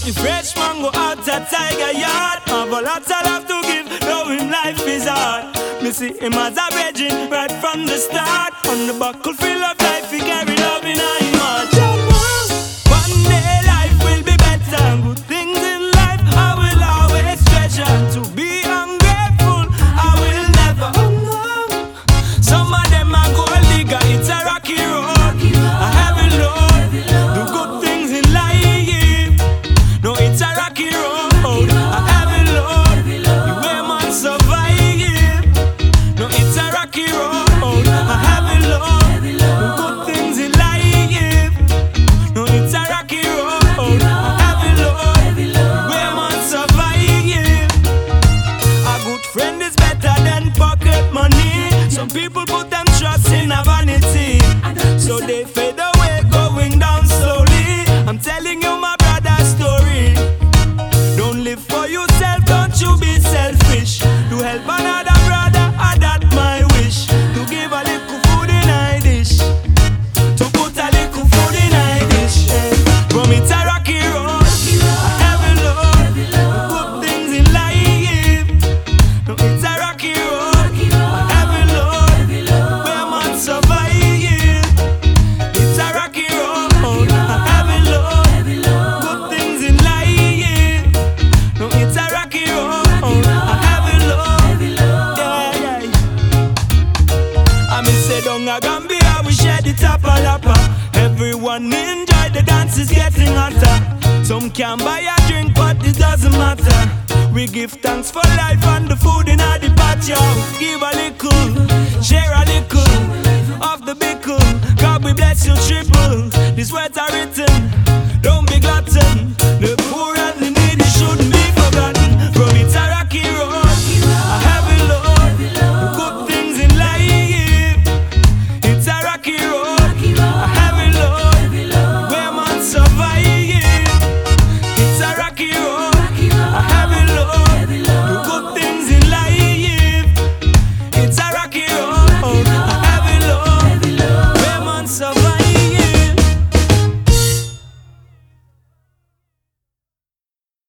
The fresh mango out a tiger yard. Have a lot of love to give, knowing life is hard. Me see him as a virgin right from the start. On the buckle full of life, he carry love in his heart. One day life will be better. Good things in life I will always treasure. To be ungrateful I will never. Some of them are gold digger, it's a rocky road. A heavy load, do good things in life. No, it's a rocky road, a heavy load. The way man survive. No, it's a rocky road, a heavy load. Do good things in life. No, it's a rocky road, a heavy load. The way man survive. A good friend is better than pocket money. Some people put them trust in a vanity, so they fade away, going down slowly. I'm telling you my brother's story. Don't live for yourself, don't you be selfish. To help another brother, that my wish. To give a little food in a dish, to put a little food in a dish. From it's a rocky road, a heavy load. Good things in life. No, it's a rocky road, a heavy load. Where man survive. It's a rocky road, a heavy load. Good things in life. No, it's a rocky road, a heavy load. Yeah, yeah. I mean, say down a Gambia, we share the tapa lapa. Everyone enjoy the dance, is getting hotter. Some can buy a drink, but it doesn't matter. We give thanks for life and the food in the patio. Give a little, share a little of the bickle. God we bless you triple. These words are written, don't be glutton.